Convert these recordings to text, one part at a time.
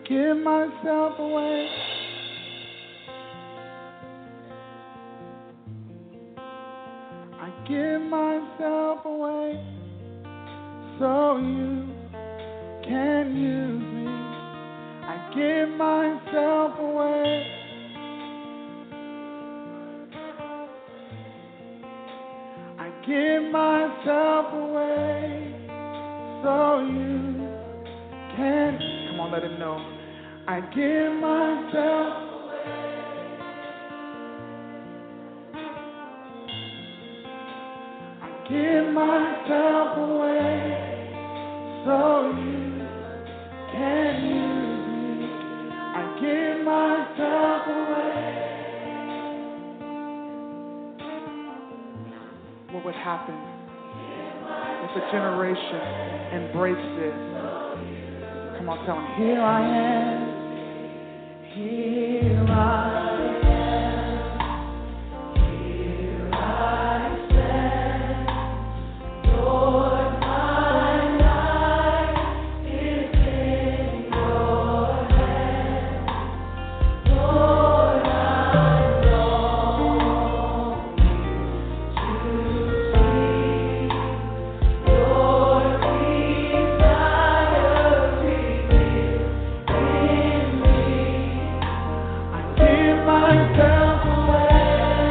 give myself away. I give myself away so you can use me. I give myself away. I give myself away so you can. Come on, let him know. I give myself. Give myself away so you can use me. I give myself away. What would happen if a generation embraced this? Come on, tell them, here I am. Here I am. Here I stand. Lord, my life is in your hands. Lord, I long to see your desire revealed in me. I give myself away.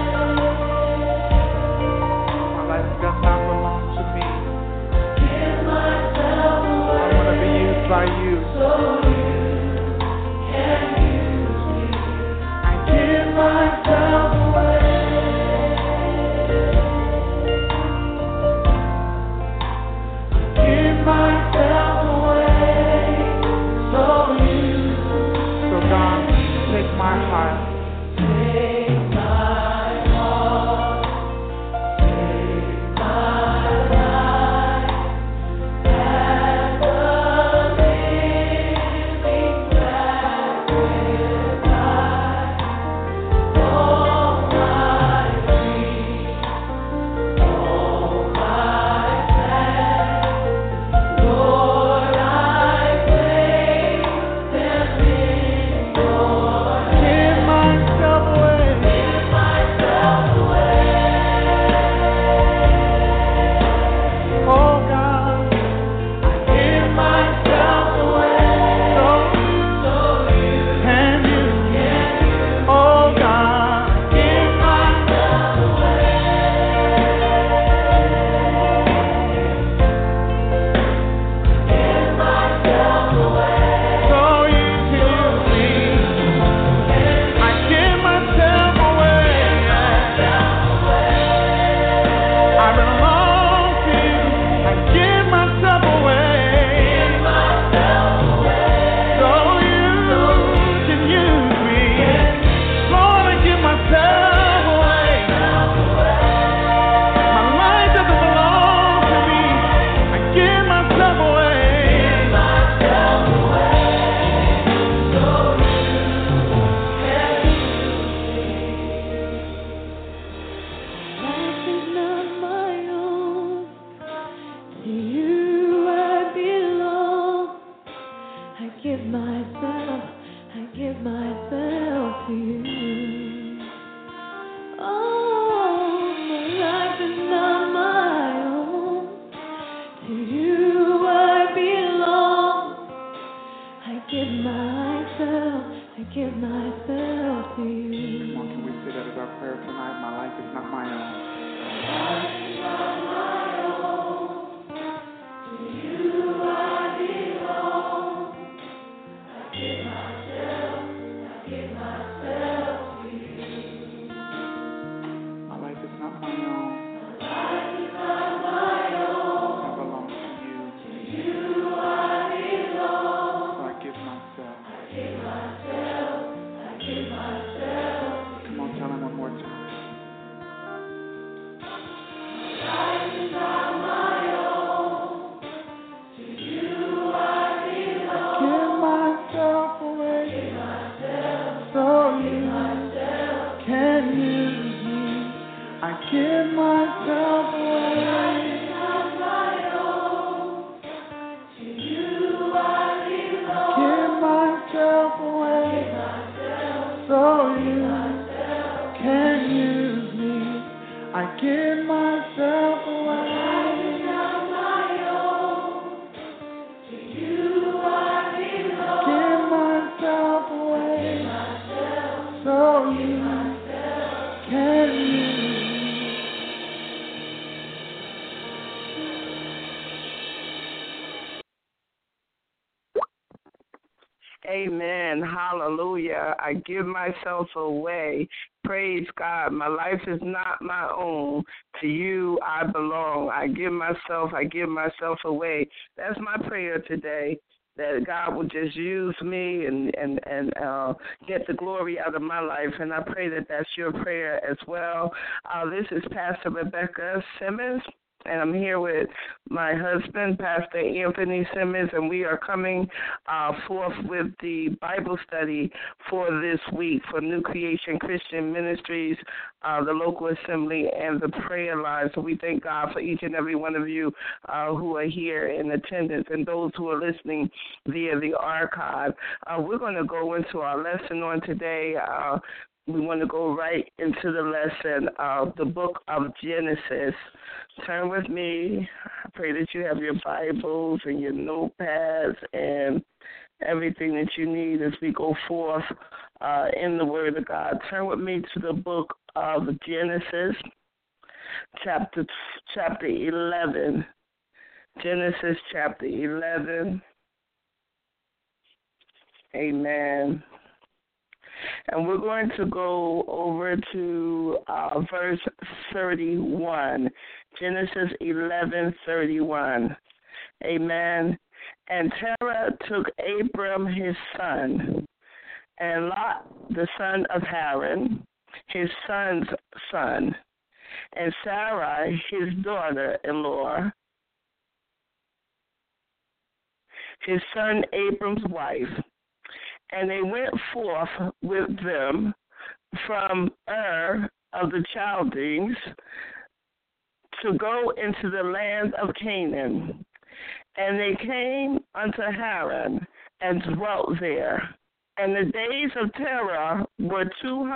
My life does not belong to me. Give myself away. I want to be used by you. So you can use me. I give myself away. I give myself away. So you. So God, take my heart. Take my heart. Take my life. As a living sacrifice. All my dreams, all my plans, Lord, I place them in your hands. Give myself away. Give myself away. Oh God, I give myself away so you can use me. Oh God, I give myself away. Give myself away so you can use me. I give myself away. I belong to you. I give myself away. So you can use me. Lord, I give myself away. My life doesn't belong to me. I give myself away. Life is not my own. To you I belong. I give myself to you. Oh, my life is not my own. To you I belong. I give myself to you. Come on, can we say that as our prayer tonight? My life is not my own. Life is not my own. To you I belong. I give myself to you. My life is not my own. Life is not my own. I belong to you. To you I belong. So I give myself. Come on, tell him one more time. Life is not my own. To you I belong. I give myself away. So you can use me. I give myself away. Life is not my own. To you I belong. I give myself so you can use me. I give myself away. Give myself away, so you can use me. Amen. Hallelujah. I give myself away. Praise God. My life is not my own. To you I belong. I give myself away. That's my prayer today, that God will just use me and get the glory out of my life. And I pray that that's your prayer as well. This is Pastor Rebecca Simmons. And I'm here with my husband, Pastor Anthony Simmons, and we are coming forth with the Bible study for this week for New Creation Christian Ministries, the local assembly, and the prayer line. So we thank God for each and every one of you who are here in attendance and those who are listening via the archive. We're going to go into our lesson on today. We want to go right into the lesson of the book of Genesis. Turn with me. I pray that you have your Bibles and your notepads and everything that you need as we go forth in the Word of God. Turn with me to the book of Genesis, chapter 11. Genesis chapter 11. Amen. And we're going to go over to verse 31, Genesis 11:31. Amen. And Terah took Abram his son, and Lot the son of Haran, his son's son, and Sarai his daughter-in-law, his son Abram's wife. And they went forth with them from Ur of the Chaldeans to go into the land of Canaan. And they came unto Haran and dwelt there. And the days of Terah were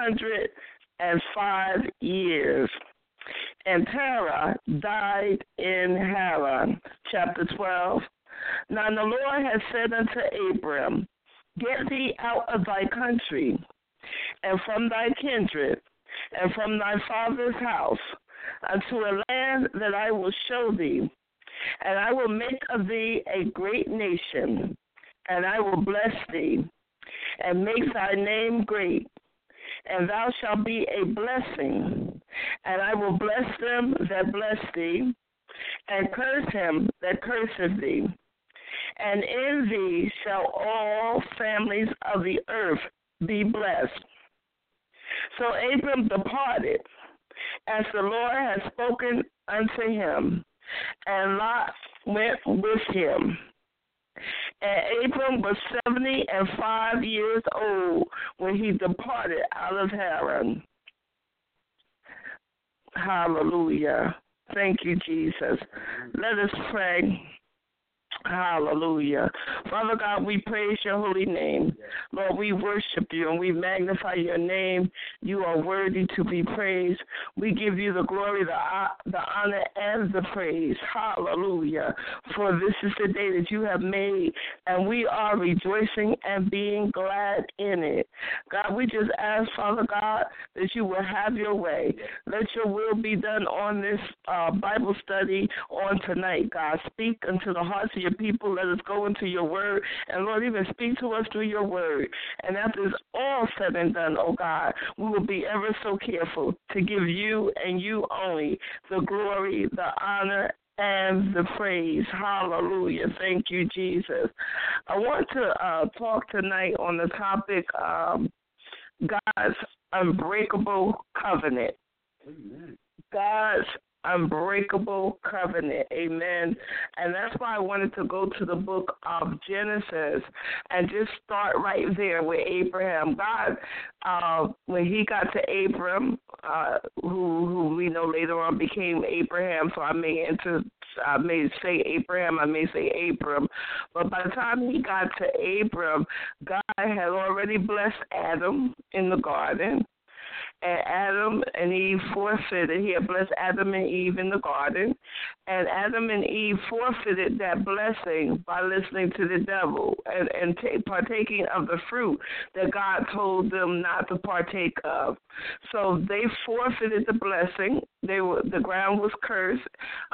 205 years. And Terah died in Haran. Chapter 12. Now the Lord had said unto Abram, Get thee out of thy country, and from thy kindred, and from thy father's house, unto a land that I will show thee. And I will make of thee a great nation, and I will bless thee, and make thy name great. And thou shalt be a blessing, and I will bless them that bless thee, and curse him that curseth thee. And in thee shall all families of the earth be blessed. So Abram departed, as the Lord had spoken unto him, and Lot went with him. And Abram was 75 years old when he departed out of Haran. Hallelujah. Thank you, Jesus. Let us pray. Hallelujah. Father God, we praise your holy name. Lord, we worship you and we magnify your name. You are worthy to be praised. We give you the glory, the honor, and the praise. Hallelujah. For this is the day that you have made, and we are rejoicing and being glad in it. God, we just ask, Father God, that you will have your way. Let your will be done on this Bible study on tonight, God. Speak unto the hearts of your people. Let us go into your word. And, Lord, even speak to us through your word. And after it's all said and done, oh God, we will be ever so careful to give you and you only the glory, the honor, and the praise. Hallelujah. Thank you, Jesus. I want to talk tonight on the topic God's unbreakable covenant. Amen. God's unbreakable covenant. Amen. And that's why I wanted to go to the book of Genesis and just start right there with Abraham. God, when he got to Abram, who we know later on became Abraham. So I may say Abraham, I may say Abram. But by the time he got to Abram, God had already blessed Adam in the garden. And Adam and Eve forfeited. He had blessed Adam and Eve in the garden. And Adam and Eve forfeited that blessing by listening to the devil and partaking of the fruit that God told them not to partake of. So they forfeited the blessing. The ground was cursed,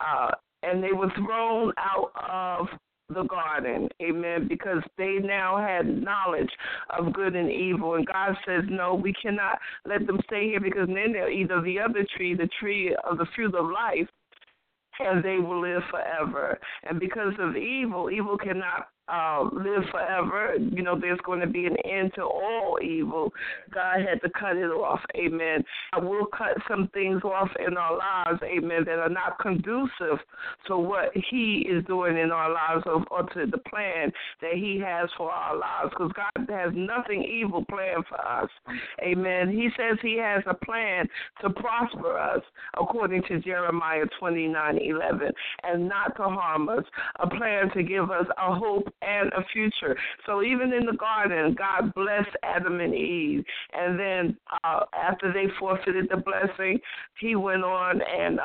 and they were thrown out of the garden, amen, because they now had knowledge of good and evil. And God says, no, we cannot let them stay here, because then they'll eat of the other tree, the tree of the fruit of life, and they will live forever. And because of evil cannot live forever. You know, there's going to be an end to all evil. God had to cut it off, amen. I will cut some things off in our lives, amen, that are not conducive to what he is doing in our lives, or to the plan that he has for our lives, because God has nothing evil planned for us, amen. He says he has a plan to prosper us, according to Jeremiah 29:11, and not to harm us, a plan to give us a hope and a future. So even in the garden, God blessed Adam and Eve. And then after they forfeited the blessing, he went on and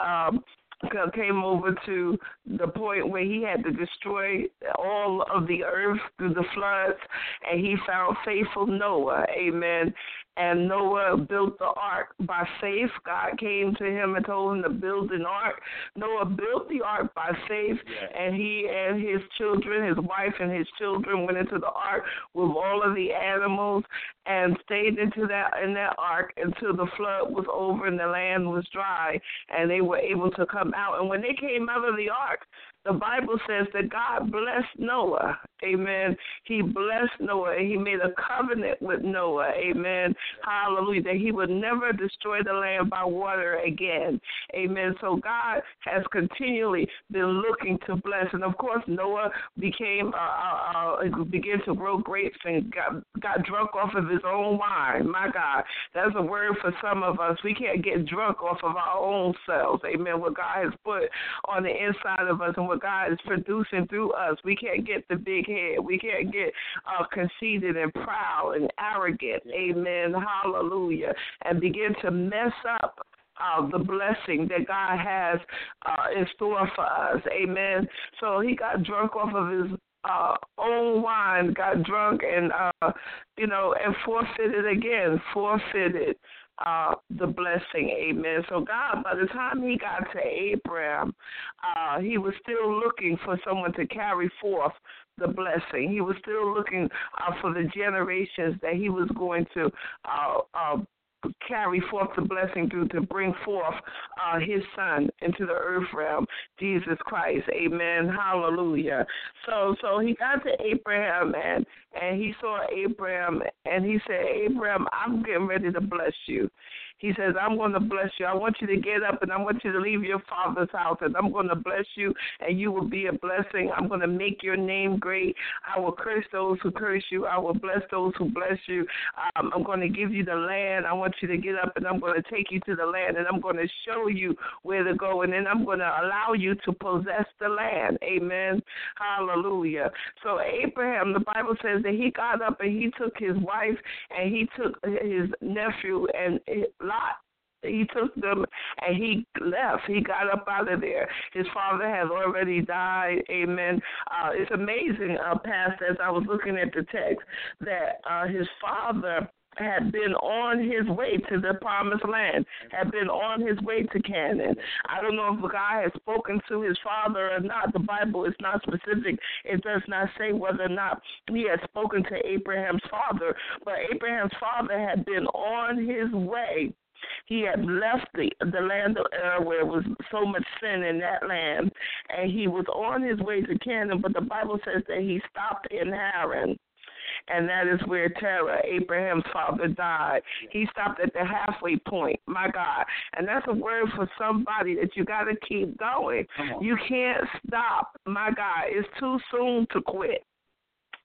came over to the point where he had to destroy all of the earth through the floods, and he found faithful Noah, amen. And Noah built the ark by faith. God came to him and told him to build an ark. Noah built the ark by faith, and he and his children, his wife and his children, went into the ark with all of the animals and stayed in that ark until the flood was over and the land was dry, and they were able to come out. And when they came out of the ark, the Bible says that God blessed Noah, amen. He blessed Noah, and he made a covenant with Noah, amen. Hallelujah, that he would never destroy the land by water again, amen. So God has continually been looking to bless. And, of course, Noah began to grow grapes and got drunk off of his own wine. My God, that's a word for some of us. We can't get drunk off of our own selves, amen, what God has put on the inside of us and what God is producing through us. We can't get the big head. We can't get conceited and proud and arrogant, amen, hallelujah, and begin to mess up the blessing that God has in store for us, amen. So he got drunk off of his own wine, got drunk and, and forfeited the blessing, amen. So God, by the time he got to Abraham, he was still looking for someone to carry forth the blessing. He was still looking for the generations that he was going to carry forth the blessing through, to bring forth his son into the earth realm, Jesus Christ, amen, hallelujah. So he got to Abraham, and he saw Abraham, and he said, Abraham, I'm getting ready to bless you. He says, I'm going to bless you. I want you to get up, and I want you to leave your father's house, and I'm going to bless you, and you will be a blessing. I'm going to make your name great. I will curse those who curse you. I will bless those who bless you. I'm going to give you the land. I want you to get up, and I'm going to take you to the land, and I'm going to show you where to go, and then I'm going to allow you to possess the land. Amen. Hallelujah. So Abraham, the Bible says that he got up, and he took his wife, and he took his nephew, and Lot. He took them and he left. He got up out of there. His father has already died. Amen. It's amazing, Pastor, as I was looking at the text, that his father had been on his way to the promised land, had been on his way to Canaan. I don't know if God has spoken to his father or not. The Bible is not specific. It does not say whether or not he had spoken to Abraham's father, but Abraham's father had been on his way. He had left the land of Ur, where there was so much sin in that land, and he was on his way to Canaan, but the Bible says that he stopped in Haran. And that is where Terah, Abraham's father, died. He stopped at the halfway point, my God. And that's a word for somebody that you got to keep going. You can't stop, my God. It's too soon to quit.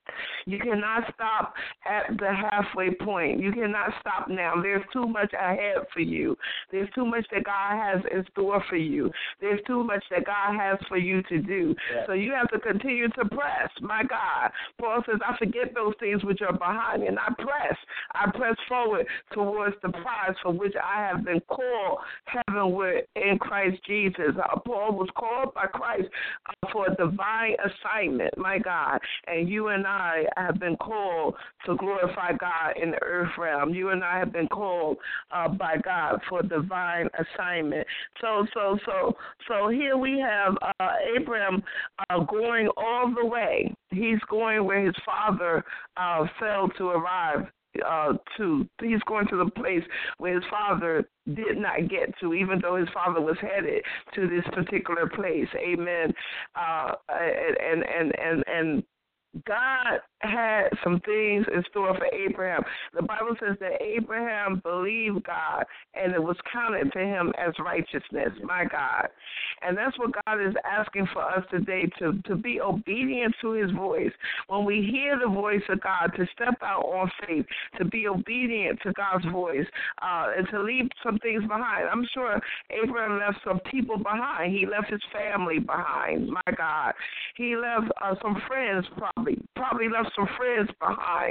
You cannot stop at the halfway point. You cannot stop now. There's too much ahead for you. There's too much that God has in store for you. There's too much that God has for you to do. Yeah. So you have to continue to press. My God. Paul says, I forget those things which are behind me, and I press. I press forward towards the prize for which I have been called heavenward in Christ Jesus. Paul was called by Christ for a divine assignment, my God. And you and I have been called to glorify God in the earth realm. You and I have been called by God for divine assignment. So here we have Abraham going all the way. He's going where his father failed to arrive. He's going to the place where his father did not get to, even though his father was headed to this particular place. Amen. And God had some things in store for Abraham. The Bible says that Abraham believed God, and it was counted to him as righteousness, my God. And that's what God is asking for us today, to be obedient to his voice. When we hear the voice of God, to step out on faith, to be obedient to God's voice, and to leave some things behind. I'm sure Abraham left some people behind. He left his family behind, my God. He left some friends probably left some friends behind.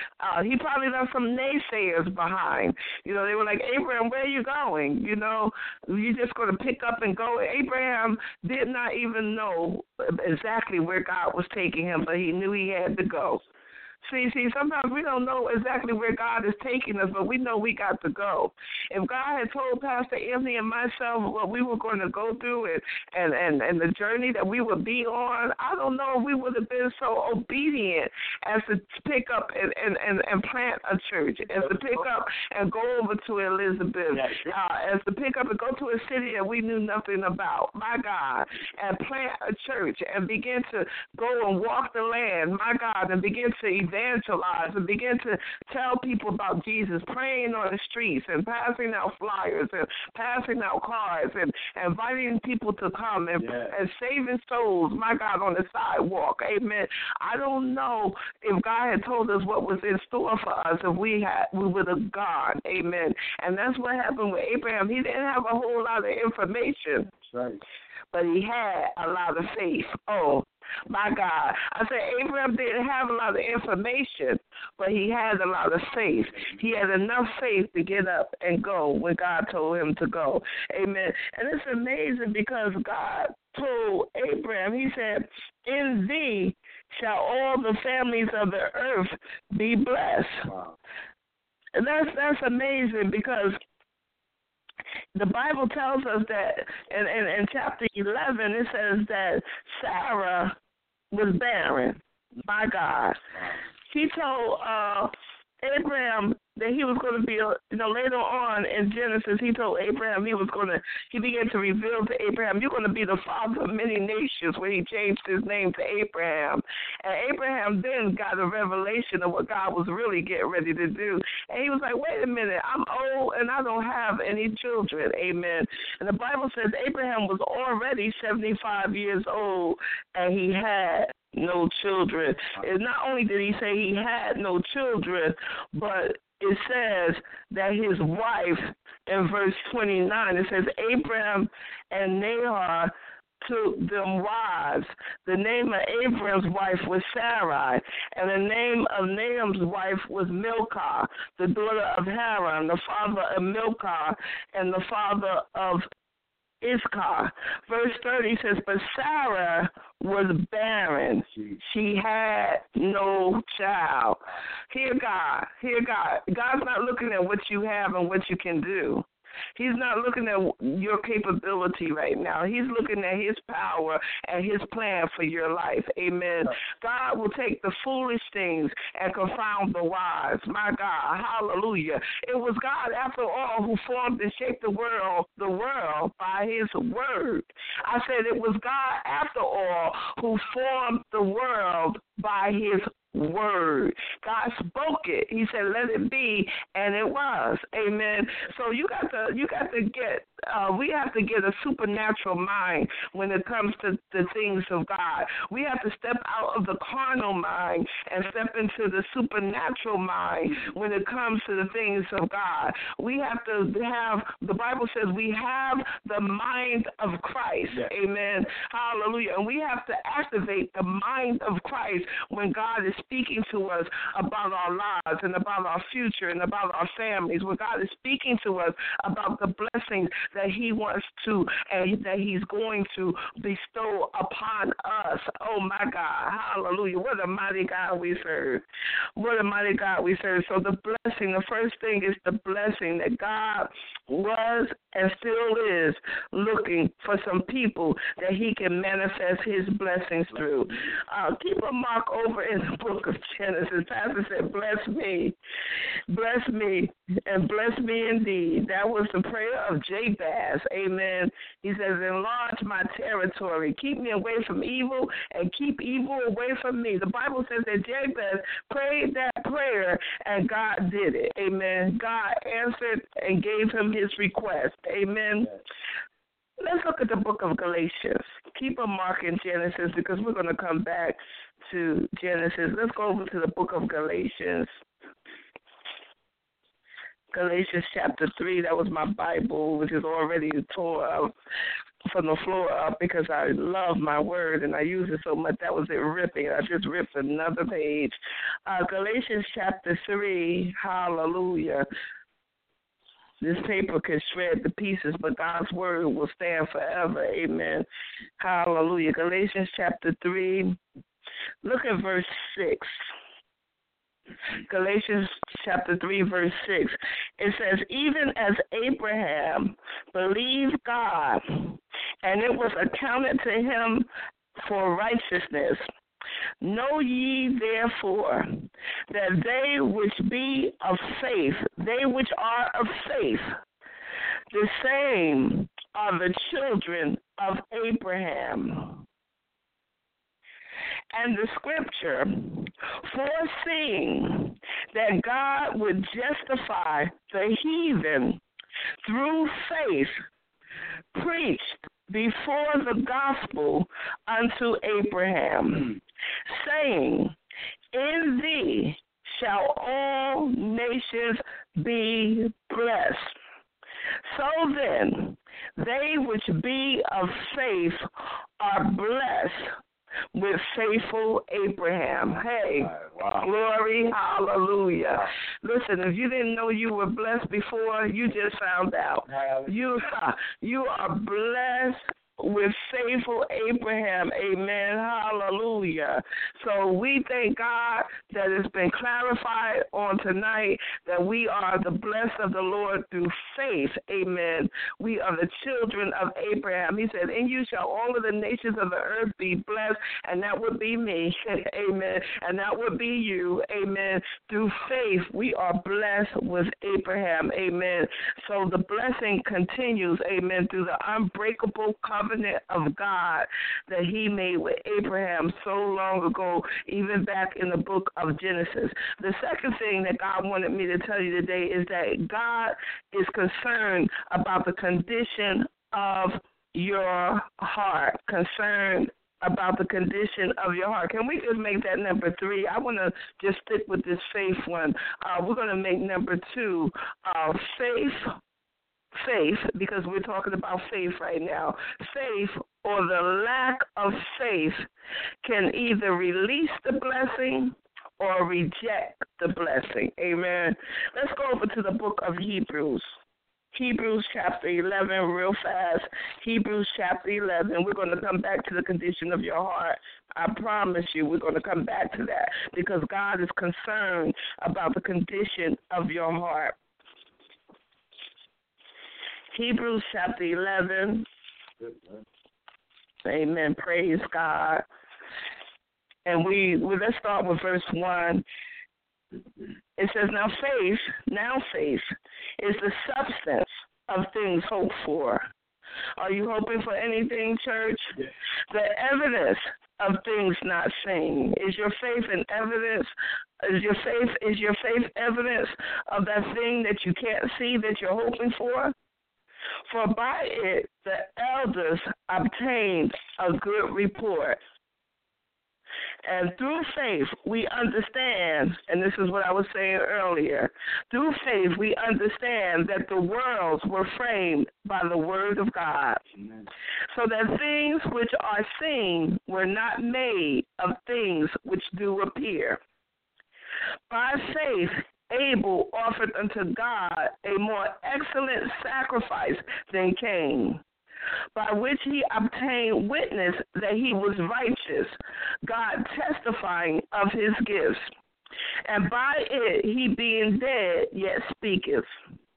He probably left some naysayers behind. You know, they were like, Abraham, where are you going? You know, you're just going to pick up and go. Abraham did not even know exactly where God was taking him, but he knew he had to go. See, sometimes we don't know exactly where God is taking us, but we know we got to go. If God had told Pastor Anthony and myself what we were going to go through and the journey that we would be on, I don't know if we would have been so obedient as to pick up and plant a church, as to pick up and go over to Elizabeth, as to pick up and go to a city that we knew nothing about, my God, and plant a church and begin to go and walk the land, my God, and begin to evangelize and begin to tell people about Jesus, praying on the streets and passing out flyers and passing out cards and inviting people to come and saving souls, my God, on the sidewalk. Amen. I don't know if God had told us what was in store for us if we would have gone. Amen. And that's what happened with Abraham. He didn't have a whole lot of information. That's right. But he had a lot of faith. Oh, my God. I said Abraham didn't have a lot of information, but he had a lot of faith. He had enough faith to get up and go when God told him to go. Amen. And it's amazing because God told Abraham, he said, in thee shall all the families of the earth be blessed. Wow. And that's amazing because the Bible tells us that in chapter 11, it says that Sarah was barren. My God. She told Abraham that he was going to be, later on in Genesis, he told Abraham he began to reveal to Abraham, you're going to be the father of many nations, when he changed his name to Abraham. And Abraham then got a revelation of what God was really getting ready to do. And he was like, wait a minute, I'm old and I don't have any children. Amen. And the Bible says Abraham was already 75 years old and he had no children. And not only did he say he had no children, but it says that his wife, in verse 29, it says, Abraham and Nahor took them wives. The name of Abraham's wife was Sarai, and the name of Nahor's wife was Milcah, the daughter of Haran, the father of Milcah, and the father of Iscah. Verse 30 says, but Sarah was barren. She had no child. Hear God. God's not looking at what you have and what you can do. He's not looking at your capability right now. He's looking at his power and his plan for your life. Amen. God will take the foolish things and confound the wise. My God. Hallelujah. It was God, after all, who formed and shaped the world by his word. I said it was God, after all, who formed the world by his word. God spoke it. He said, let it be, and it was. Amen. So you got to get we have to get a supernatural mind when it comes to the things of God. We have to step out of the carnal mind and step into the supernatural mind when it comes to the things of God. We have to have, the Bible says we have the mind of Christ. Yes. Amen. Hallelujah. And we have to activate the mind of Christ when God is speaking to us about our lives and about our future and about our families, when God is speaking to us about the blessings that he wants to and that he's going to bestow upon us. Oh, my God. Hallelujah. What a mighty God we serve. What a mighty God we serve. So the blessing, the first thing is the blessing that God was and still is looking for some people that he can manifest his blessings through. Keep a mark over in the book of Genesis. Pastor said, bless me, and bless me indeed. That was the prayer of Jabez. Amen. He says, enlarge my territory. Keep me away from evil and keep evil away from me. The Bible says that Jabez prayed that prayer and God did it. Amen. God answered and gave him his request. Amen. Let's look at the book of Galatians. Keep a mark in Genesis because we're going to come back to Genesis. Let's go over to the book of Galatians. Galatians chapter 3, that was my Bible, which is already tore up from the floor up because I love my word and I use it so much. That was it ripping. I just ripped another page. Galatians chapter 3, hallelujah. This paper can shred to pieces, but God's word will stand forever. Amen. Hallelujah. Galatians chapter 3, look at verse 6. Galatians chapter 3, verse 6. It says, even as Abraham believed God, and it was accounted to him for righteousness. Know ye therefore that they which be of faith, they which are of faith, the same are the children of Abraham. And the scripture, foreseeing that God would justify the heathen through faith, preached before the gospel unto Abraham, saying, in thee shall all nations be blessed. So then, they which be of faith are blessed with faithful Abraham. Hey, wow. Glory, hallelujah. Listen, if you didn't know you were blessed before, you just found out. You are blessed with faithful Abraham. Amen. Hallelujah. So we thank God that it's been clarified on tonight that we are the blessed of the Lord through faith. Amen. We are the children of Abraham. He said, in you shall all of the nations of the earth be blessed, and that would be me. Amen. And that would be you. Amen. Through faith, we are blessed with Abraham. Amen. So the blessing continues. Amen. Through the unbreakable covenant of God that he made with Abraham so long ago, even back in the book of Genesis. The second thing that God wanted me to tell you today is that God is concerned about the condition of your heart, concerned about the condition of your heart. Can we just make that number 3? I want to just stick with this faith one. We're going to make number 2, faith, because we're talking about faith right now. Faith or the lack of faith can either release the blessing or reject the blessing. Amen. Let's go over to the book of Hebrews. Hebrews chapter 11, real fast. Hebrews chapter 11. We're going to come back to the condition of your heart. I promise you we're going to come back to that because God is concerned about the condition of your heart. Hebrews chapter 11. Amen. Praise God. And let's start with verse 1. It says, now faith is the substance of things hoped for. Are you hoping for anything, church? Yes. The evidence of things not seen. Is your faith an evidence? Is your faith evidence of that thing that you can't see that you're hoping for? For by it the elders obtained a good report. And through faith, we understand, and this is what I was saying earlier, through faith, we understand that the worlds were framed by the word of God, Amen. So that things which are seen were not made of things which do appear. By faith, Abel offered unto God a more excellent sacrifice than Cain, by which he obtained witness that he was righteous, God testifying of his gifts. And by it he being dead yet speaketh.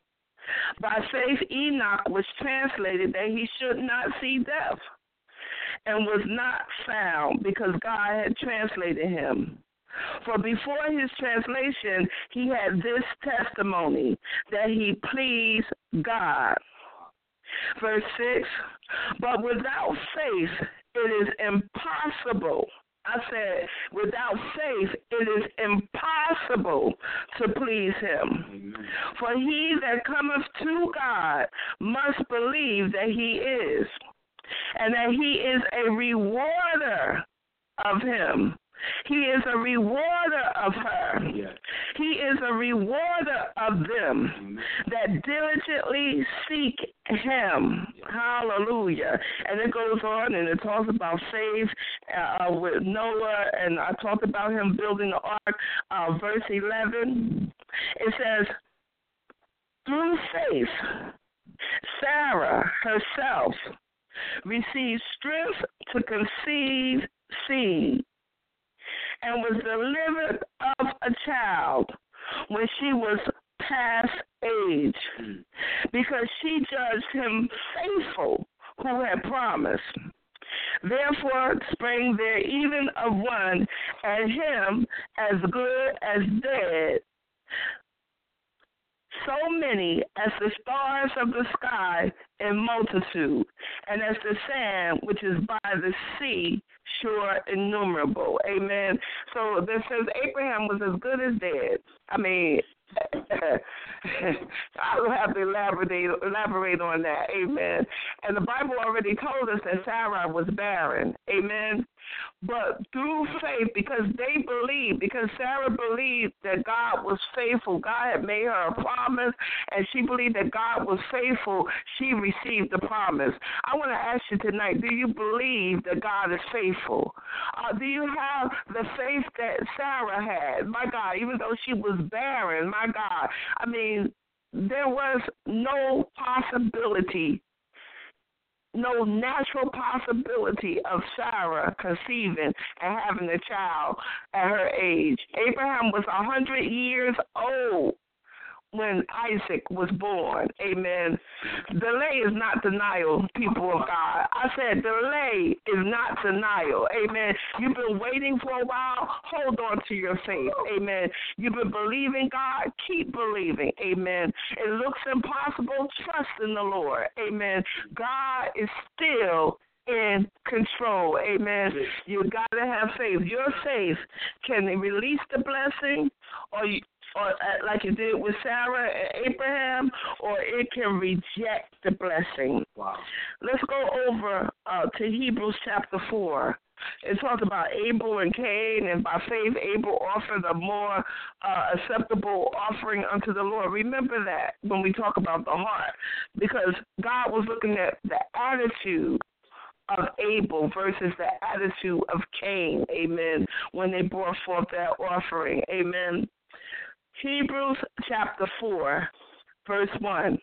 By faith Enoch was translated that he should not see death, and was not found, because God had translated him. For before his translation he had this testimony, that he pleased God. Verse 6, but without faith it is impossible. I said, without faith it is impossible to please him. Amen. For he that cometh to God must believe that he is, and that he is a rewarder of him. He is a rewarder of her. Yes. He is a rewarder of them that diligently seek him. Yes. Hallelujah. And it goes on and it talks about faith with Noah, and I talked about him building the ark. Verse 11, it says, through faith, Sarah herself received strength to conceive seed, and was delivered of a child when she was past age, because she judged him faithful who had promised. Therefore sprang there even of one, and him as good as dead, so many as the stars of the sky in multitude, and as the sand which is by the sea, sure innumerable. Amen. So this says Abraham was as good as dead. I mean, I will have to elaborate on that. Amen. And the Bible already told us that Sarah was barren. Amen. But through faith, because Sarah believed that God was faithful, God had made her a promise, and she believed that God was faithful, she received the promise. I want to ask you tonight, do you believe that God is faithful? Do you have the faith that Sarah had? My God, even though she was barren, my God, I mean, there was no possibility, no natural possibility of Sarah conceiving and having a child at her age. Abraham was 100 years old when Isaac was born. Amen. Delay is not denial, people of God. I said delay is not denial. Amen. You've been waiting for a while. Hold on to your faith. Amen. You've been believing God. Keep believing. Amen. It looks impossible. Trust in the Lord. Amen. God is still in control. Amen. You got to have faith. Your faith can release the blessing, or like you did with Sarah and Abraham, or it can reject the blessing. Wow. Let's go over to Hebrews chapter 4. It talks about Abel and Cain, and by faith Abel offered a more acceptable offering unto the Lord. Remember that when we talk about the heart, because God was looking at the attitude of Abel versus the attitude of Cain, amen, when they brought forth that offering, amen. Hebrews chapter 4, verse 1.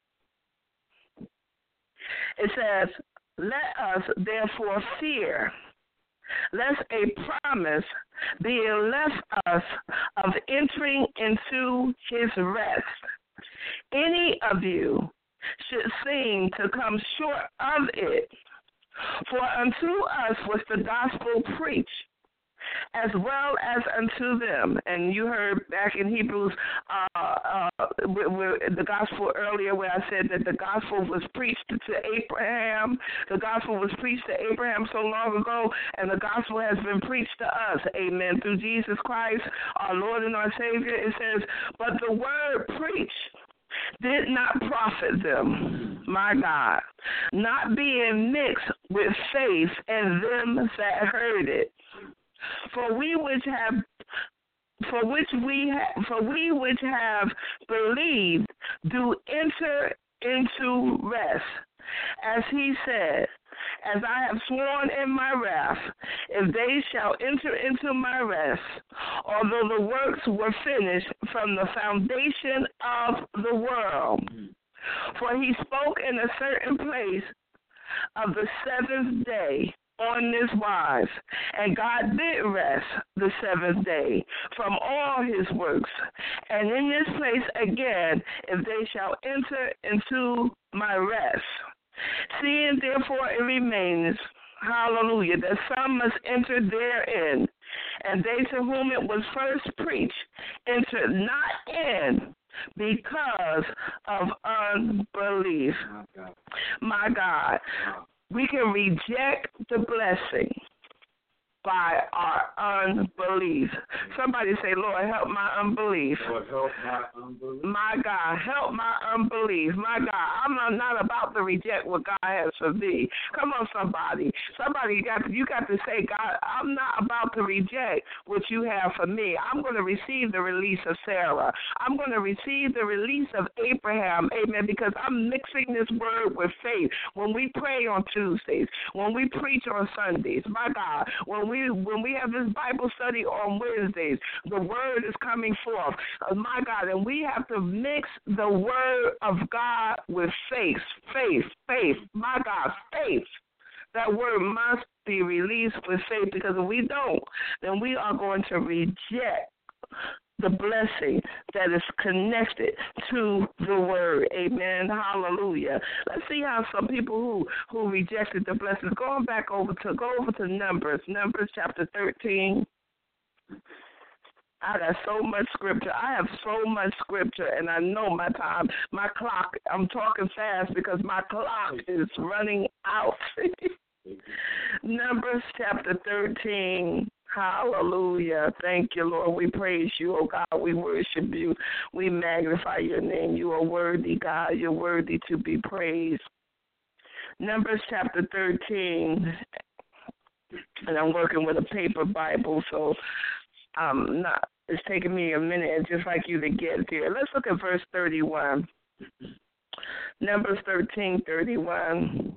It says, let us therefore fear, lest a promise be left us of entering into his rest. Any of you should seem to come short of it. For unto us was the gospel preached, as well as unto them. And you heard back in Hebrews the gospel earlier where I said that the gospel was preached to Abraham. The gospel was preached to Abraham so long ago, and the gospel has been preached to us, amen, through Jesus Christ, our Lord and our Savior. It says, but the word preached did not profit them, my God, not being mixed with faith in them that heard it. For we which have believed do enter into rest, as he said, as I have sworn in my wrath, if they shall enter into my rest, although the works were finished from the foundation of the world. For he spoke in a certain place of the seventh day on this wise, and God did rest the seventh day from all his works. And in this place again, if they shall enter into my rest. Seeing therefore it remains, hallelujah, that some must enter therein, and they to whom it was first preached entered not in, because of unbelief. My God, we can reject the blessing by our unbelief. Somebody say, Lord, help my unbelief. Lord, help my unbelief. My God, help my unbelief. My God, I'm not about to reject what God has for me. Come on, somebody. Somebody, you got to say, God, I'm not about to reject what you have for me. I'm going to receive the release of Sarah. I'm going to receive the release of Abraham. Amen, because I'm mixing this word with faith. When we pray on Tuesdays, when we preach on Sundays, my God, when we have this Bible study on Wednesdays, the word is coming forth. My God, and we have to mix the word of God with faith. Faith. My God, faith. That word must be released with faith, because if we don't, then we are going to reject the blessing that is connected to the word. Amen. Hallelujah. Let's see how some people who rejected the blessings. Go over to Numbers chapter 13. I got so much scripture. I have so much scripture, and I know my time, my clock, I'm talking fast because my clock is running out. Numbers chapter 13. Hallelujah. Thank you, Lord. We praise you, oh God. We worship you. We magnify your name. You are worthy, God. You're worthy to be praised. Numbers chapter 13. And I'm working with a paper Bible, so it's taking me a minute, just like you, to get there. Let's look at verse 31. Numbers 13:31.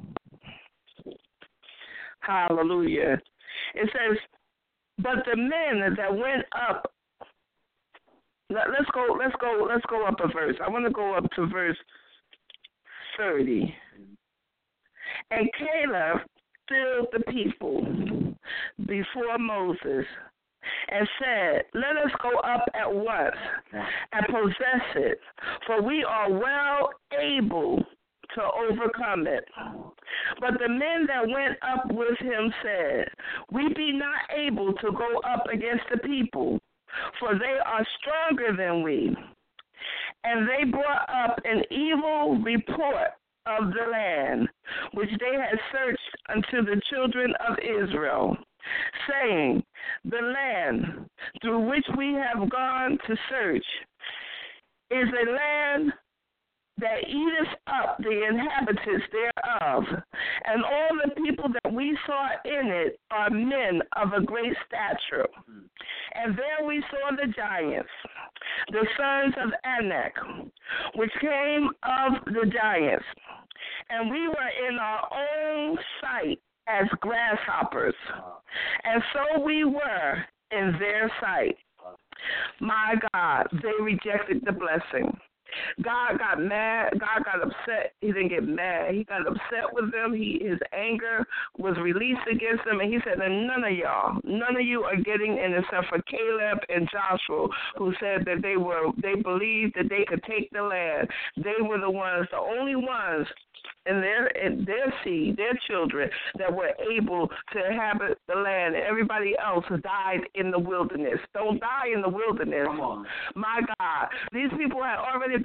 Hallelujah. It says, but the men that went up, let's go up a verse. I want to go up to verse 30. And Caleb filled the people before Moses and said, let us go up at once and possess it, for we are well able to overcome it. But the men that went up with him said, we be not able to go up against the people, for they are stronger than we. And they brought up an evil report of the land, which they had searched unto the children of Israel, saying, the land through which we have gone to search is a land that eateth up the inhabitants thereof, and all the people that we saw in it are men of a great stature. And there we saw the giants, the sons of Anak, which came of the giants, and we were in our own sight as grasshoppers, and so we were in their sight. My God, they rejected the blessing. God got mad. God got upset. He didn't get mad. He got upset with them. His anger was released against them, and he said, and none of you are getting in except for Caleb and Joshua, who said that they believed that they could take the land. They were the only ones in their seed, their children, that were able to inhabit the land. And everybody else died in the wilderness. Don't die in the wilderness. Come on. My God, these people had already been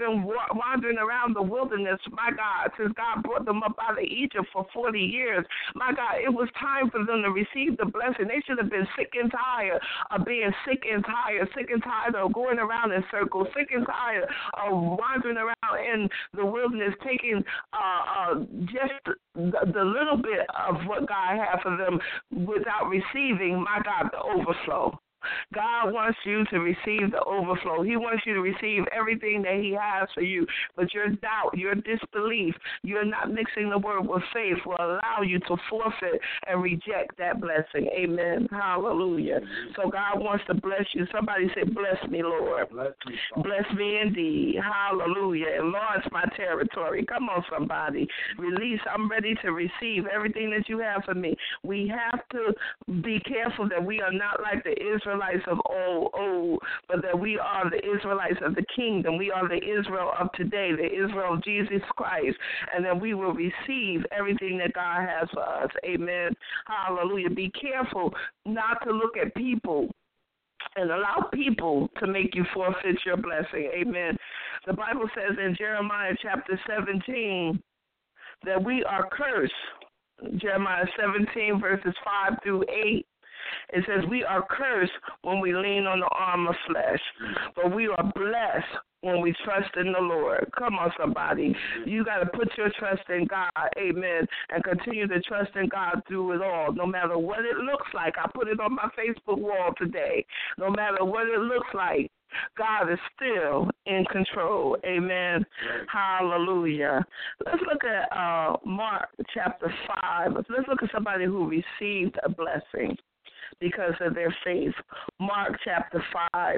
been wandering around the wilderness, my God, since God brought them up out of Egypt for 40 years. My God, it was time for them to receive the blessing. They should have been sick and tired of being sick and tired of going around in circles, sick and tired of wandering around in the wilderness, taking just the little bit of what God had for them without receiving, my God, the overflow. God wants you to receive the overflow. He wants you to receive everything that he has for you. But your doubt, your disbelief, you're not mixing the word with faith will allow you to forfeit and reject that blessing. Amen. Hallelujah. So God wants to bless you. Somebody say, bless me, Lord. Bless me indeed. Hallelujah. Enlarge my territory. Come on, somebody. Release. I'm ready to receive everything that you have for me. We have to be careful that we are not like the Israelites of old, but that we are the Israelites of the kingdom. We are the Israel of today, the Israel of Jesus Christ, and that we will receive everything that God has for us. Amen. Hallelujah. Be careful not to look at people and allow people to make you forfeit your blessing. Amen. The Bible says in Jeremiah chapter 17 that we are cursed. Jeremiah 17 verses 5 through 8. It says we are cursed when we lean on the arm of flesh, but we are blessed when we trust in the Lord. Come on, somebody. You got to put your trust in God, amen, and continue to trust in God through it all, no matter what it looks like. I put it on my Facebook wall today. No matter what it looks like, God is still in control. Amen. Hallelujah. Let's look at Mark chapter 5. Let's look at somebody who received a blessing because of their faith. Mark chapter 5.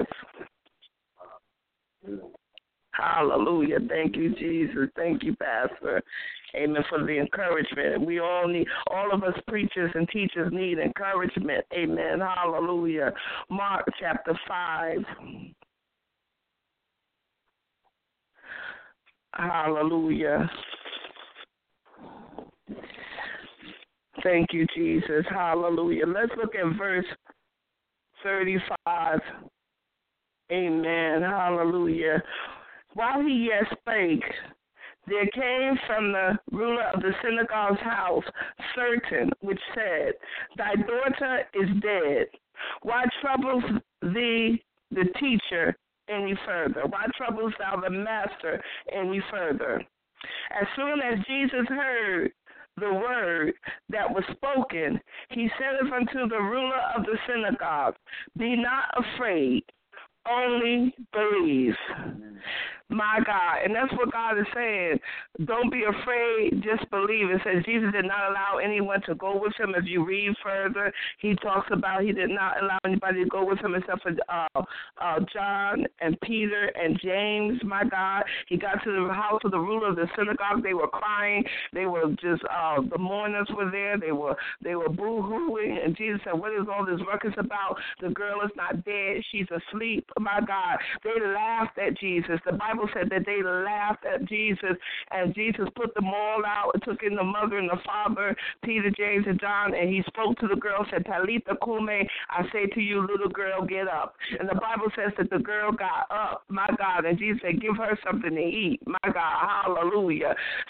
Hallelujah. Thank you, Jesus. Thank you, Pastor. Amen, for the encouragement. We all need, all of us preachers and teachers need encouragement. Amen. Hallelujah. Mark chapter 5. Hallelujah. Thank you, Jesus. Hallelujah. Let's look at verse 35. Amen. Hallelujah. While he yet spake, there came from the ruler of the synagogue's house certain which said, Thy daughter is dead. Why troubles thee the teacher any further? Why troubles thou the master any further? As soon as Jesus heard the word that was spoken, he said unto the ruler of the synagogue, Be not afraid, only believe. My God. And that's what God is saying. Don't be afraid, just believe. It says Jesus did not allow anyone to go with him. If you read further, he talks about he did not allow anybody to go with him except for John and Peter and James. My God. He got to the house of the ruler of the synagogue. They were crying. They were just, the mourners were there. They were boo-hooing. And Jesus said, what is all this ruckus about? The girl is not dead. She's asleep. My God. They laughed at Jesus. The Bible said that they laughed at Jesus, and Jesus put them all out and took in the mother and the father, Peter, James, and John, and he spoke to the girl, said, Talitha kume, I say to you, little girl, get up. And the Bible says that the girl got up, my God, and Jesus said, give her something to eat, my God, hallelujah.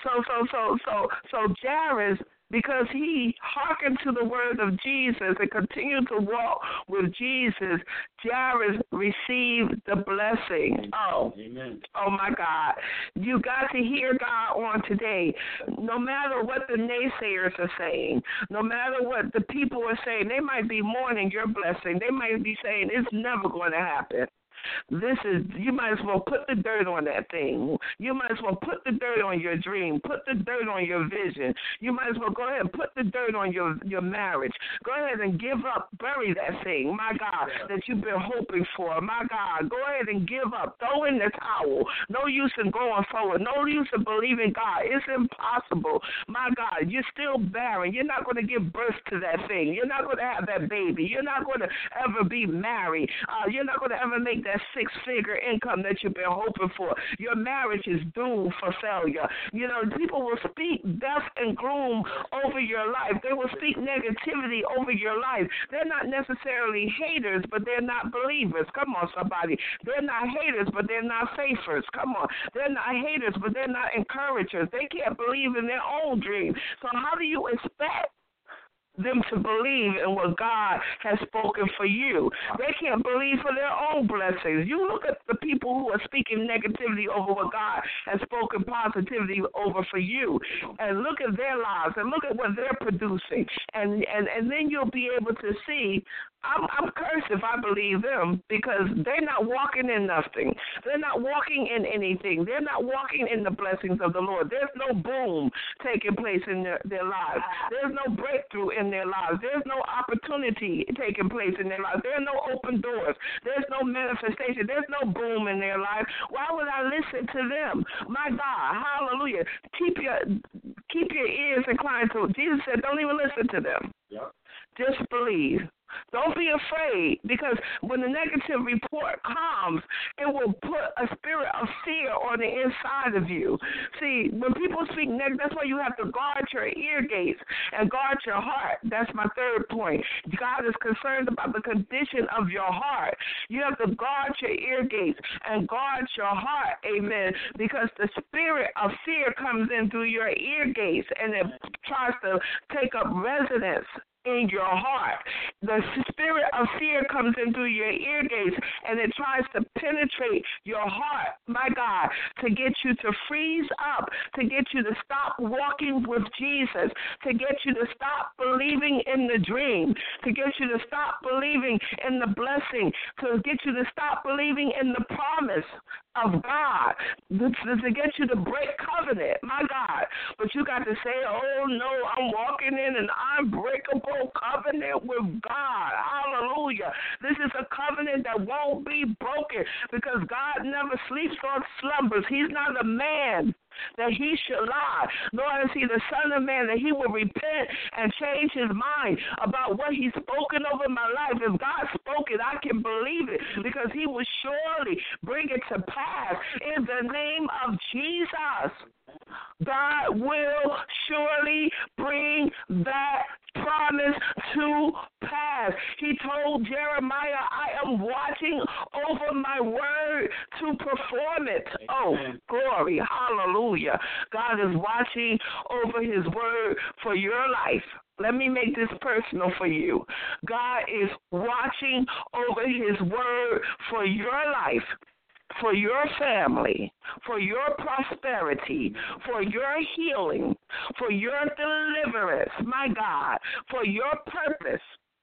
So Jairus, because he hearkened to the word of Jesus and continued to walk with Jesus, Jairus received the blessing. Oh, amen. Oh my God. You got to hear God on today. No matter what the naysayers are saying, no matter what the people are saying, they might be mourning your blessing. They might be saying it's never going to happen. You might as well put the dirt on that thing. You might as well put the dirt on your dream. Put the dirt on your vision. You might as well go ahead and put the dirt on your marriage. Go ahead and give up, bury that thing, my God, that you've been hoping for. My God, go ahead and give up. Throw in the towel. No use in going forward. No use in believing God. It's impossible. My God, you're still barren. You're not going to give birth to that thing. You're not going to have that baby. You're not going to ever be married. You're not going to ever make that that six-figure income that you've been hoping for. Your marriage is doomed for failure. You know, people will speak death and gloom over your life. They will speak negativity over your life. They're not necessarily haters, but they're not believers. Come on, somebody. They're not haters, but they're not faithers. Come on. They're not haters, but they're not encouragers. They can't believe in their own dream. So how do you expect them to believe in what God has spoken for you? They can't believe for their own blessings. You look at the people who are speaking negativity over what God has spoken positivity over for you, and look at their lives and look at what they're producing, and then you'll be able to see. I'm cursed if I believe them, because they're not walking in nothing. They're not walking in anything. They're not walking in the blessings of the Lord. There's no boom taking place in their lives. There's no breakthrough in their lives. There's no opportunity taking place in their lives. There are no open doors. There's no manifestation. There's no boom in their life. Why would I listen to them? My God, hallelujah. Keep your ears inclined to it. Jesus said, don't even listen to them. Yep. Just believe. Don't be afraid, because when the negative report comes, it will put a spirit of fear on the inside of you. See, when people speak negative, that's why you have to guard your ear gates and guard your heart. That's my third point. God is concerned about the condition of your heart. You have to guard your ear gates and guard your heart, amen, because the spirit of fear comes in through your ear gates, and it tries to take up residence in your heart. The spirit of fear comes in through your ear gates, and it tries to penetrate your heart, my God, to get you to freeze up, to get you to stop walking with Jesus, to get you to stop believing in the dream, to get you to stop believing in the blessing, to get you to stop believing in the promise of God, to get you to break covenant, my God. But you got to say, oh, no, I'm walking in an unbreakable covenant with God. Hallelujah. This is a covenant that won't be broken, because God never sleeps or slumbers. He's not a man that he should lie, nor is he the Son of Man that he will repent and change his mind about what he's spoken over my life. If God spoke it, I can believe it, because he will surely bring it to pass in the name of Jesus. God will surely bring that promise to pass. He told Jeremiah, I am watching over my word to perform it. Oh, glory, hallelujah. God is watching over his word for your life. Let me make this personal for you. God is watching over his word for your life, for your family, for your prosperity, for your healing, for your deliverance, my God, for your purpose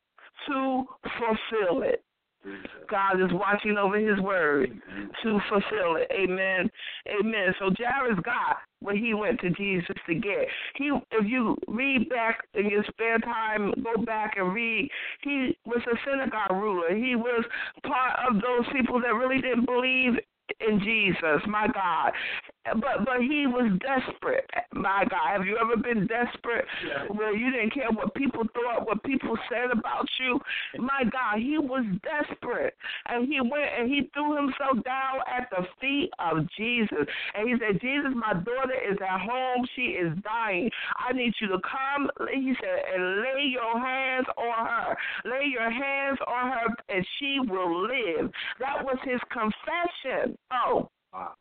to fulfill it. God is watching over his word to fulfill it. Amen. Amen. So Jairus got what he went to Jesus to get. If you read back in your spare time, go back and read, he was a synagogue ruler. He was part of those people that really didn't believe in Jesus, my God. But he was desperate, my God. Have you ever been desperate where you didn't care what people thought, what people said about you? My God, he was desperate. And he went and he threw himself down at the feet of Jesus. And he said, Jesus, my daughter is at home. She is dying. I need you to come, he said, and lay your hands on her. Lay your hands on her and she will live. That was his confession. Oh. Wow.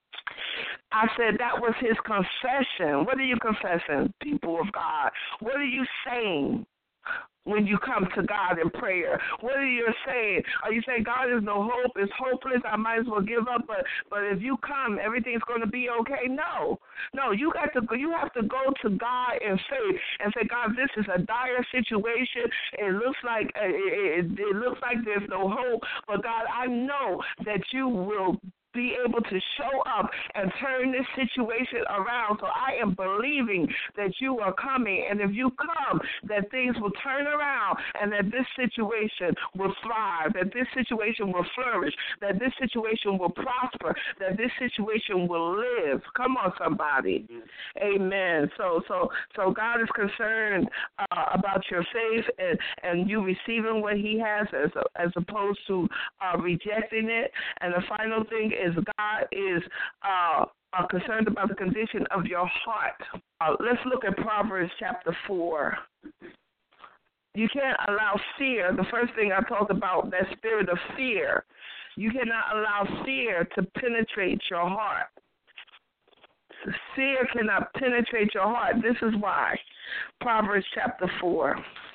I said that was his confession. What are you confessing, people of God? What are you saying when you come to God in prayer? What are you saying? Are you saying, God, there's no hope, it's hopeless, I might as well give up, but if you come, everything's going to be okay? No, you have to go to God in faith and say, God, this is a dire situation. It looks like there's no hope, but God, I know that you will be able to show up and turn this situation around. So I am believing that you are coming, and if you come, that things will turn around and that this situation will thrive, that this situation will flourish, that this situation will prosper, that this situation will live. Come on, somebody. Amen. So God is concerned about your faith and you receiving what he has as opposed to rejecting it. And the final thing is God is concerned about the condition of your heart. Let's look at Proverbs chapter 4. You can't allow fear. The first thing I talked about, that spirit of fear. You cannot allow fear to penetrate your heart. Fear cannot penetrate your heart. This is why. Proverbs chapter 4.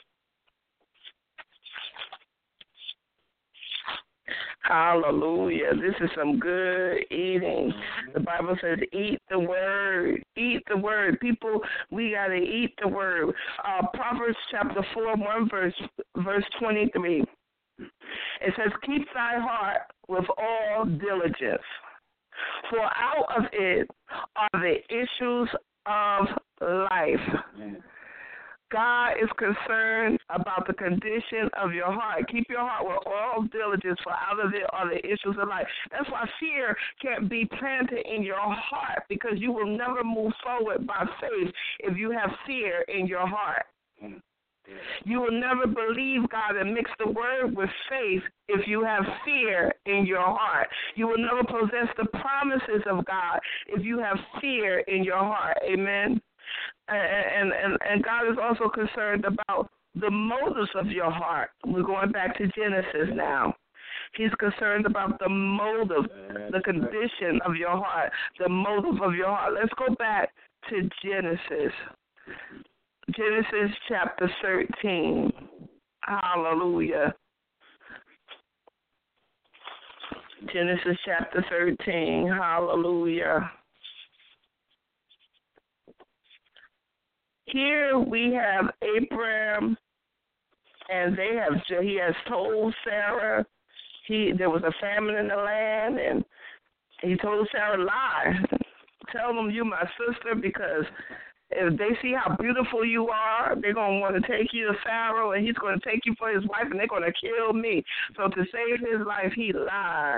Hallelujah. This is some good eating. The Bible says, eat the word. Eat the word. People, we got to eat the word. Proverbs chapter 4, 1 verse 23. It says, keep thy heart with all diligence, for out of it are the issues of life. God is concerned about the condition of your heart. Keep your heart with all diligence, for out of it are the issues of life. That's why fear can't be planted in your heart, because you will never move forward by faith if you have fear in your heart. You will never believe God and mix the word with faith if you have fear in your heart. You will never possess the promises of God if you have fear in your heart. Amen. And God is also concerned about the motives of your heart. We're going back to Genesis now. He's concerned about the motive, the condition of your heart, the motive of your heart. Let's go back to Genesis. Genesis chapter 13. Hallelujah. Genesis chapter 13. Hallelujah. Here we have Abraham, and he has told Sarah there was a famine in the land, and he told Sarah, lie. Tell them you my sister, because if they see how beautiful you are, they're going to want to take you to Pharaoh, and he's going to take you for his wife, and they're going to kill me. So to save his life, he lied.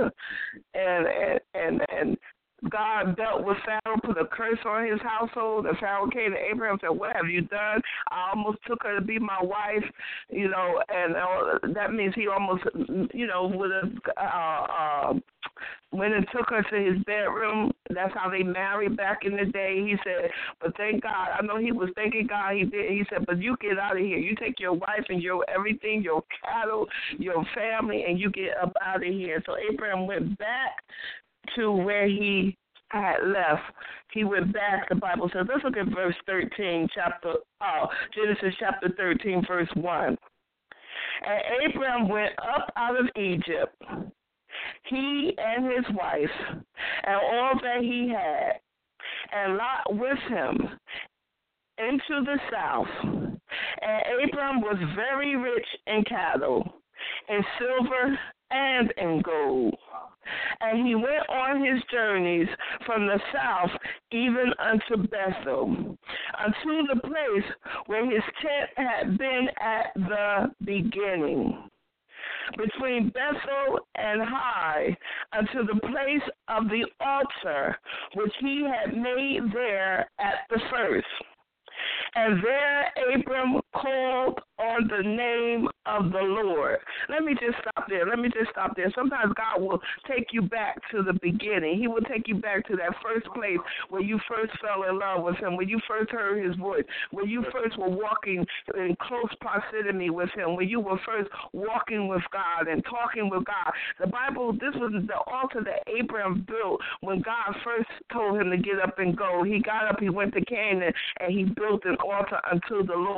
and God dealt with Pharaoh, put a curse on his household, and Pharaoh came to Abraham and said, what have you done? I almost took her to be my wife, and that means he almost, would have went and took her to his bedroom. That's how they married back in the day. He said, but thank God. I know he was thanking God he did. He said, but you get out of here. You take your wife and your everything, your cattle, your family, and you get up out of here. So Abraham went back to where he had left. He went back, the Bible says. Let's look at verse 13, Genesis chapter 13, verse 1. And Abraham went up out of Egypt, he and his wife, and all that he had, and Lot with him, into the south. And Abraham was very rich in cattle, in silver, and in gold. And he went on his journeys from the south even unto Bethel, unto the place where his tent had been at the beginning, between Bethel and Hai, unto the place of the altar which he had made there at the first. And there Abram called on the name of the Lord. Let me just stop there. Sometimes God will take you back to the beginning. He will take you back to that first place where you first fell in love with him, where you first heard his voice, where you first were walking in close proximity with him, where you were first walking with God and talking with God. The Bible, this was the altar that Abraham built when God first told him to get up and go. He got up, he went to Canaan, and he built an altar unto the Lord.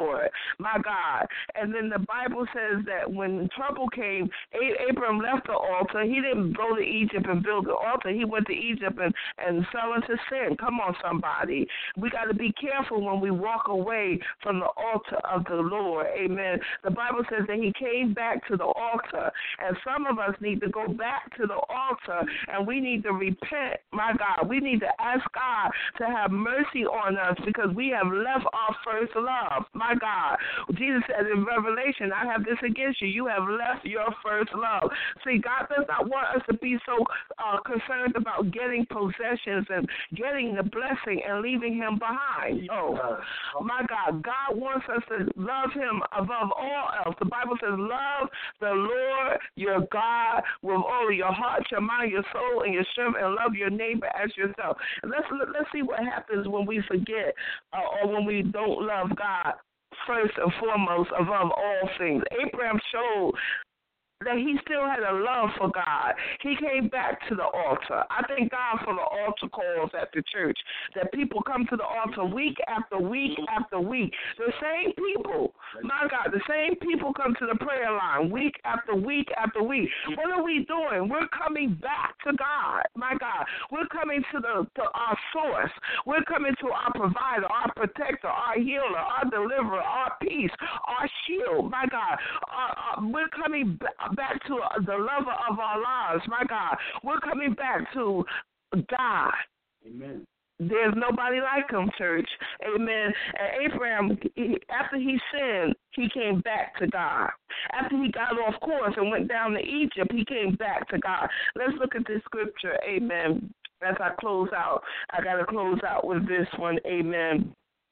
my God. And then the Bible says that when trouble came, Abraham left the altar. He didn't go to Egypt and build the altar. He went to Egypt and fell into sin. Come on, somebody. We got to be careful when we walk away from the altar of the Lord. Amen. The Bible says that he came back to the altar, and some of us need to go back to the altar, and we need to repent, my God. We need to ask God to have mercy on us because we have left our first love, my God. Jesus said in Revelation, I have this against you. You have left your first love. See, God does not want us to be so concerned about getting possessions and getting the blessing and leaving him behind. Oh, my God. God wants us to love him above all else. The Bible says, love the Lord your God with all your heart, your mind, your soul, and your strength, and love your neighbor as yourself. Let's see what happens when we forget or when we don't love God first and foremost above all things. Abraham showed that he still had a love for God. He came back to the altar. I thank God for the altar calls at the church, that people come to the altar week after week after week. The same people, my God, the same people come to the prayer line week after week after week. What are we doing? We're coming back to God, my God. We're coming to our source. We're coming to our provider, our protector, our healer, our deliverer, our peace, our shield, my God. We're coming back to the lover of our lives, my God. We're coming back to God. Amen. There's nobody like him, church. Amen. And Abraham, after he sinned, he came back to God. After he got off course and went down to Egypt, he came back to God. Let's look at this scripture. Amen. As I close out, I got to close out with this one. Amen.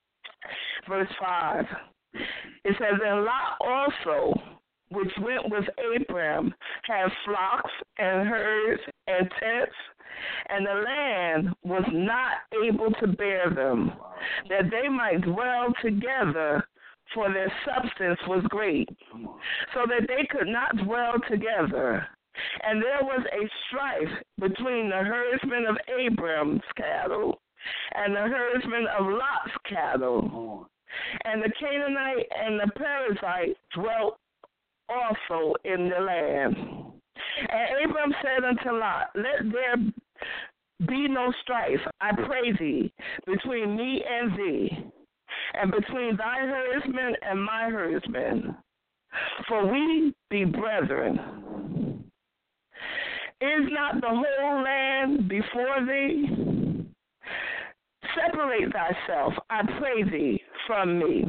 Verse 5. It says, and Lot also, which went with Abraham, had flocks and herds and tents, and the land was not able to bear them, that they might dwell together, for their substance was great, so that they could not dwell together. And there was a strife between the herdsmen of Abraham's cattle and the herdsmen of Lot's cattle. And the Canaanite and the Perizzite dwelt also in the land. And Abram said unto Lot, let there be no strife, I pray thee, between me and thee, and between thy herdsmen and my herdsmen, for we be brethren. Is not the whole land before thee? Separate thyself, I pray thee, from me.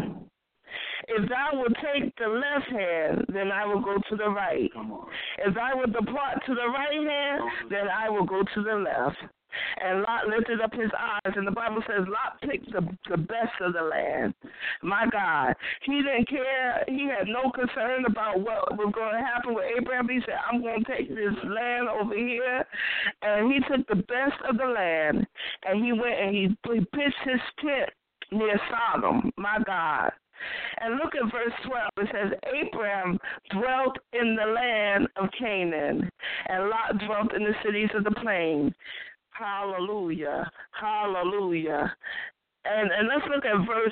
If thou wilt take the left hand, then I will go to the right. If I will depart to the right hand, then I will go to the left. And Lot lifted up his eyes, and the Bible says Lot picked the best of the land. My God, he didn't care. He had no concern about what was going to happen with Abraham. He said, I'm going to take this land over here. And he took the best of the land, and he went and he pitched his tent near Sodom. My God. And look at verse 12. It says, Abraham dwelt in the land of Canaan, and Lot dwelt in the cities of the plain. Hallelujah. Hallelujah. And let's look at verse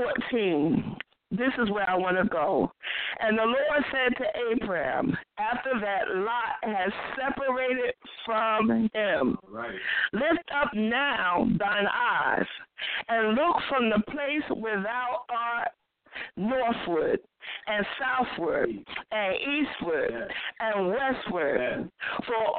14. This is where I want to go. And the Lord said to Abraham, after that Lot has separated from him, lift up now thine eyes, and look from the place where thou art northward and southward and eastward and westward, for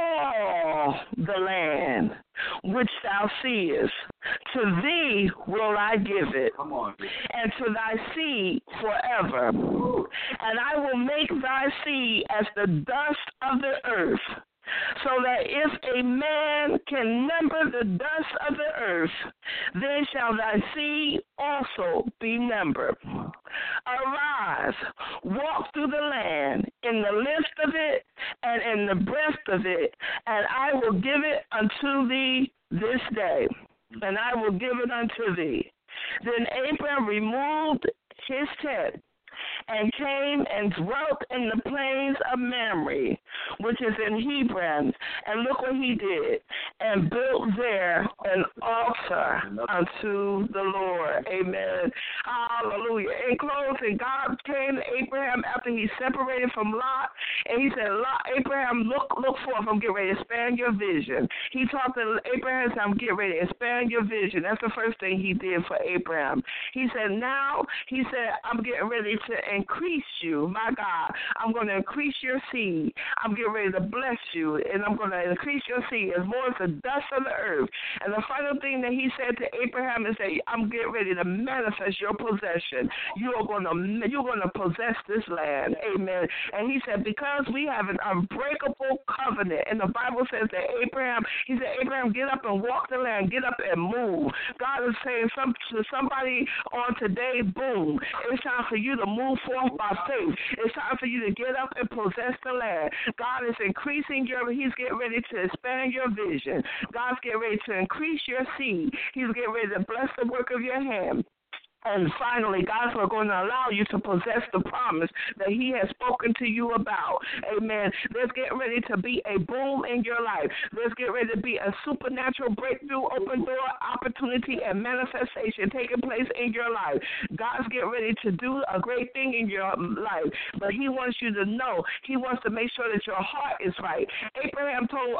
all the land which thou seest, to thee will I give it, and to thy seed forever. And I will make thy seed as the dust of the earth, so that if a man can number the dust of the earth, then shall thy seed also be numbered. Arise, walk through the land in the length of it and in the breadth of it, and I will give it unto thee this day, and I will give it unto thee. Then Abraham removed his tent and came and dwelt in the plains of Mamre, which is in Hebron. And look what he did. And built there an altar unto the Lord. Amen. Hallelujah. In closing, God came to Abraham after he separated from Lot, and he said, Lot, Abraham, look forth. I'm getting ready to expand your vision. He talked to Abraham and said, I'm getting ready to expand your vision. That's the first thing he did for Abraham. He said, I'm getting ready to increase you. My God, I'm going to increase your seed. I'm getting ready to bless you, and I'm going to increase your seed as more as the dust of the earth. And the final thing that he said to Abraham is that I'm getting ready to manifest your possession. You're going to possess this land. Amen. And he said, because we have an unbreakable covenant, and the Bible says that Abraham, get up and walk the land, get up and move. God is saying to somebody on today, boom, it's time for you to move forth by faith. It's time for you to get up and possess the land. God is increasing he's getting ready to expand your vision. God's getting ready to increase your seed. He's getting ready to bless the work of your hand. And finally, God's going to allow you to possess the promise that he has spoken to you about. Amen. There's getting ready to be a boom in your life. There's getting ready to be a supernatural breakthrough, open door, opportunity, and manifestation taking place in your life. God's getting ready to do a great thing in your life. But he wants you to know. He wants to make sure that your heart is right. Abraham told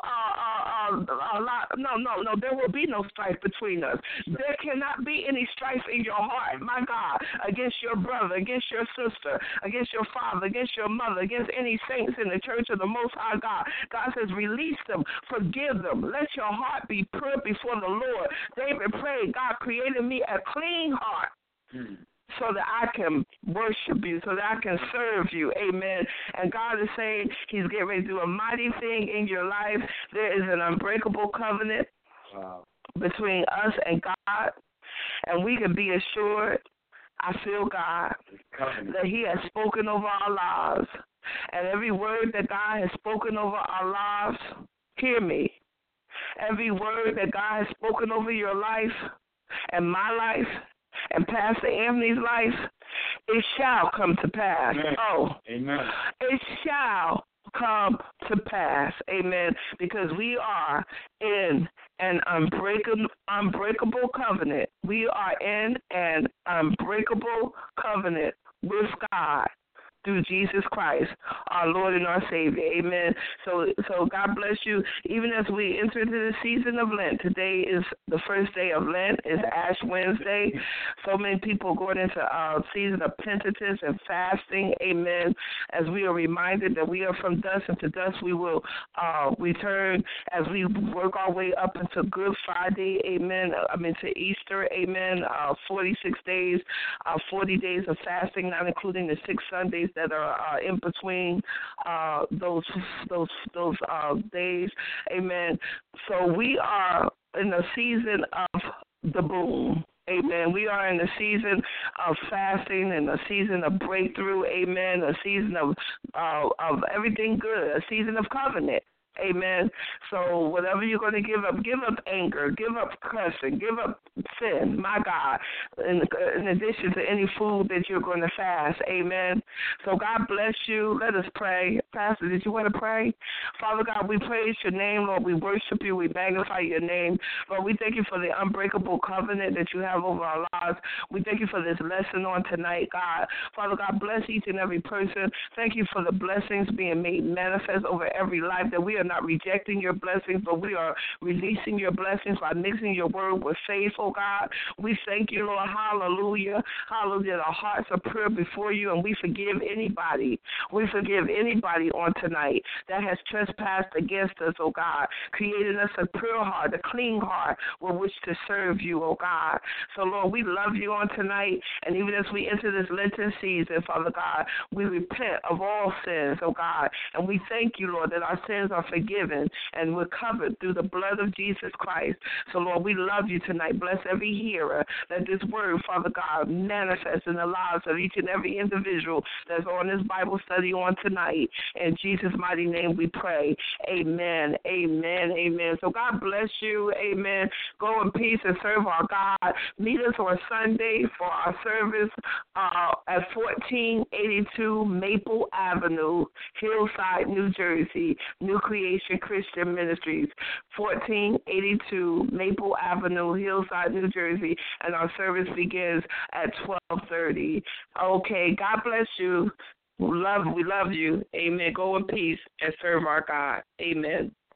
Lot, no, there will be no strife between us. There cannot be any strife in your heart. My God, against your brother, against your sister, against your father, against your mother, against any saints in the church of the Most High God. God says, release them, forgive them. Let your heart be pure before the Lord. David prayed, God created me a clean heart. So that I can worship you, so that I can serve you. Amen. And God is saying he's getting ready to do a mighty thing in your life. There is an unbreakable covenant between us and God. And we can be assured, I feel God, that he has spoken over our lives. And every word that God has spoken over our lives, hear me. Every word that God has spoken over your life and my life and Pastor Anthony's life, it shall come to pass. Amen. Oh, amen. It shall come to pass. Amen. Because we are in an unbreakable covenant. We are in an unbreakable covenant with God through Jesus Christ, our Lord and our Savior. Amen. So God bless you. Even as we enter into the season of Lent, today is the first day of Lent. It's Ash Wednesday. So many people going into a season of penitence and fasting. Amen. As we are reminded that we are from dust, and to dust we will return as we work our way up into Good Friday. Amen. To Easter. Amen. 46 days, 40 days of fasting, not including the 6 Sundays that are in between those days. Amen. So we are in the season of the boom. Amen. We are in the season of fasting and a season of breakthrough. Amen. A season of everything good. A season of covenant. Amen. So whatever you're going to give up anger, give up cussing, give up sin, my God, in addition to any food that you're going to fast. Amen. So God bless you. Let us pray. Pastor, did you want to pray? Father God, we praise your name, Lord. We worship you. We magnify your name. Lord, we thank you for the unbreakable covenant that you have over our lives. We thank you for this lesson on tonight, God. Father God, bless each and every person. Thank you for the blessings being made manifest over every life, that we are not rejecting your blessings, but we are releasing your blessings by mixing your word with faith, oh God. We thank you, Lord. Hallelujah. Hallelujah. Our hearts are pure before you, and we forgive anybody. We forgive anybody on tonight that has trespassed against us, oh God, creating us a pure heart, a clean heart with which to serve you, oh God. So, Lord, we love you on tonight, and even as we enter this Lenten season, Father God, we repent of all sins, oh God, and we thank you, Lord, that our sins are forgiven, and we're covered through the blood of Jesus Christ. So, Lord, we love you tonight. Bless every hearer. Let this word, Father God, manifest in the lives of each and every individual that's on this Bible study on tonight. In Jesus' mighty name we pray. Amen, amen, amen. So God bless you. Amen. Go in peace and serve our God. Meet us on Sunday for our service at 1482 Maple Avenue, Hillside, New Jersey, New Creation Christian Ministries, 1482 Maple Avenue, Hillside, New Jersey, and our service begins at 12:30. Okay, God bless you. We love you. Amen. Go in peace and serve our God. Amen.